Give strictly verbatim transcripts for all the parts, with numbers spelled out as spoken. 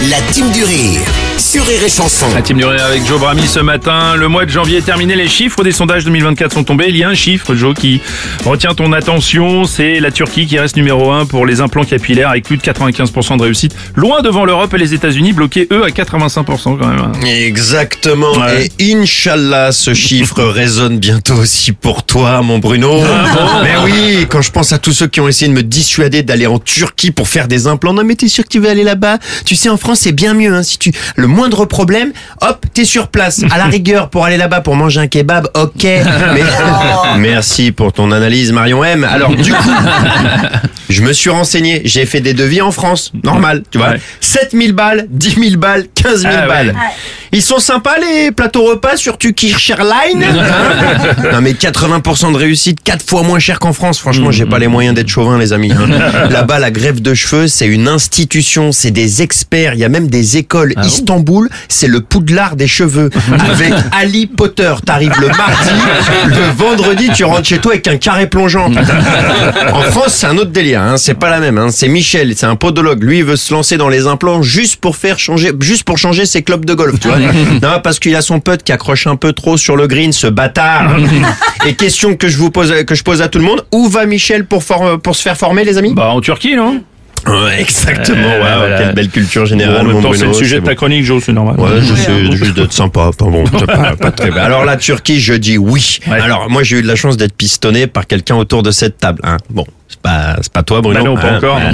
La team du rire sur Rire et Chanson. La team du rire avec Joe Brami ce matin. Le mois de janvier est terminé, les chiffres des sondages deux mille vingt-quatre sont tombés. Il y a un chiffre, Joe, qui retient ton attention, c'est la Turquie qui reste numéro un pour les implants capillaires avec plus de quatre-vingt-quinze pour cent de réussite. Loin devant l'Europe et les États-Unis, bloqués eux à quatre-vingt-cinq pour cent quand même. Exactement. Ouais. Et Inch'Allah, ce chiffre résonne bientôt aussi pour toi, mon Bruno. Mais oui, quand je pense à tous ceux qui ont essayé de me dissuader d'aller en Turquie pour faire des implants. Non mais t'es sûr que tu veux aller là-bas? Tu sais, en France c'est bien mieux. Hein. Si tu le moindre problème, hop, t'es sur place. À la rigueur, pour aller là-bas pour manger un kebab, ok. Mais merci pour ton analyse, Marion M. Alors du coup, je me suis renseigné. J'ai fait des devis en France, normal, tu vois. Ouais. sept mille balles, dix mille balles, quinze mille Ah ouais. balles. Ils sont sympas les plateaux repas sur Turkish Airlines. Hein? Non mais quatre-vingts pour cent de réussite, quatre fois moins cher qu'en France. Franchement, j'ai pas les moyens d'être chauvin, les amis. Hein. Là-bas, la greffe de cheveux, c'est une institution, c'est des experts. Il y a même des écoles. Ah bon Istanbul, c'est le Poudlard des cheveux. Avec Ali Potter, t'arrives le mardi, le vendredi, tu rentres chez toi avec un carré plongeant. En France, c'est un autre délire. Hein. C'est pas la même. Hein. C'est Michel, c'est un podologue. Lui, il veut se lancer dans les implants juste pour faire changer, juste pour changer ses clubs de golf, tu vois. Non, parce qu'il a son pote qui accroche un peu trop sur le green, ce bâtard. Et question que je vous pose, que je pose à tout le monde, où va Michel pour for- pour se faire former, les amis? Bah en Turquie, non? Ouais, exactement. Euh, Ouais, voilà. Quelle belle culture Bon, générale, en même mon temps, Bruno. c'est le sujet c'est de ta bon. chronique, Joe, c'est normal. Ouais, je sais, juste d'être sympa. Enfin bon, c'est pas, pas très bien. Alors la Turquie, je dis oui. Ouais. Alors moi, j'ai eu de la chance d'être pistonné par quelqu'un autour de cette table. Hein. Bon, c'est pas, c'est pas toi, Bruno. Bah non, pas Hein. encore.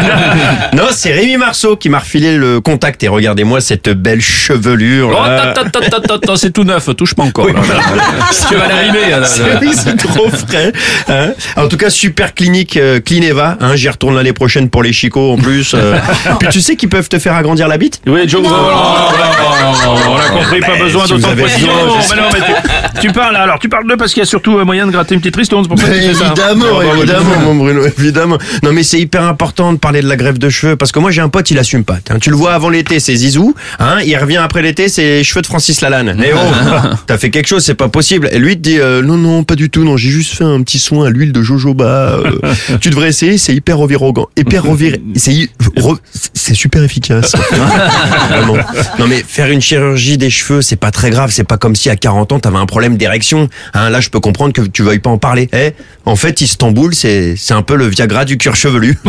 Non, c'est Rémi Marceau qui m'a refilé le contact. Et regardez-moi cette belle chevelure. Oh, là. attends, attends, attends, attends, c'est tout neuf, touche pas encore. Oui. Là, là, là. Tu vas l'arriver. là, là. C'est- oui, c'est trop frais. Hein. En tout cas, super clinique euh, Clineva. Hein. J'y retourne l'année prochaine pour les chicots en plus. euh. Puis tu sais qu'ils peuvent te faire agrandir la bite? Oui, Joe, voilà, voilà, voilà, on a compris, pas besoin si vous d'autant de avez précision. raison, Non, mais non, mais tu, tu parles, alors tu parles d'eux parce qu'il y a surtout euh, moyen de gratter une petite ristourne, c'est pour ça que tu fais ça. Évidemment, Ah, bah, évidemment, mon Bruno, évidemment. Non, mais c'est hyper important de parler de la greffe de cheveux parce que moi j'ai un pote, il assume pas. Hein. Tu le vois avant l'été, c'est Zizou. Hein. Il revient après l'été, c'est les cheveux de Francis Lalanne. Eh oh, t'as fait quelque chose, c'est pas possible. Et lui il te dit euh, non, non, pas du tout. Non, j'ai juste fait un petit soin à l'huile de jojoba. Euh, tu devrais essayer, c'est hyper revirogant, hyper revir, c'est hy- re- c'est super efficace. Vraiment. Non mais faire une chirurgie des cheveux, c'est pas très grave. C'est pas comme si à quarante ans t'avais un problème d'érection. Hein, là, je peux comprendre que tu veuilles pas en parler. Eh, en fait, Istanbul, c'est c'est un peu le Viagra du cuir chevelu.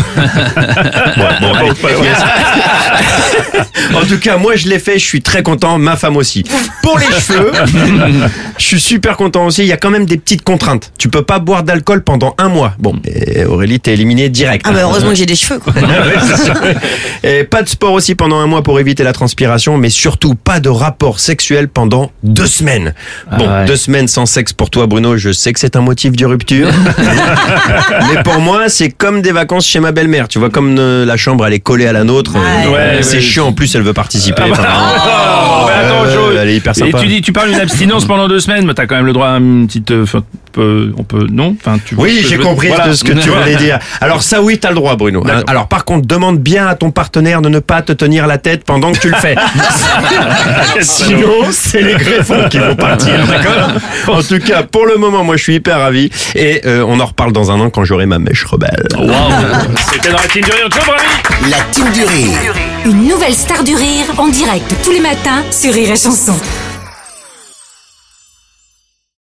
Ouais, bon, allez. En tout cas, moi, je l'ai fait. Je suis très content. Ma femme aussi. Pour les cheveux, je suis super content aussi. Il y a quand même des petites contraintes. Tu peux pas boire d'alcool pendant un mois. Bon, et Aurélie, t'es éliminée direct. Ah bah heureusement que j'ai des cheveux quoi. Ouais, c'est sûr. Et pas de sport aussi pendant un mois pour éviter la transpiration, mais surtout pas de rapport sexuel pendant deux semaines. Bon, Ah ouais. deux semaines sans sexe pour toi, Bruno, je sais que c'est un motif de rupture. Mais pour moi, c'est comme des vacances chez ma belle-mère. Tu vois, comme euh, la chambre, elle est collée à la nôtre. Ouais. Ouais, c'est ouais. chiant. En plus, elle veut participer. Ah bah, Enfin, oh, mais attends, euh, Joe. elle est hyper Et sympa. tu dis, tu parles d'une abstinence pendant deux semaines, mais t'as quand même le droit à une petite, euh, enfin, peu- on peut, non, enfin, tu. Oui, j'ai compris Voilà. ce que tu voulais dire. Alors ça, oui, t'as le droit, Bruno. D'accord. Alors par contre, demande bien à ton partenaire de ne pas te tenir la tête pendant que tu le fais. Sinon, c'est les greffons qui vont partir, d'accord? En tout cas, pour le moment, moi, je suis hyper ravi. Et euh, on en reparle dans un an quand j'aurai ma mèche rebelle. Waouh. C'était dans la team du rire, Joe Brami. La team du rire. Une nouvelle star du rire en direct tous les matins sur Rire et Chanson.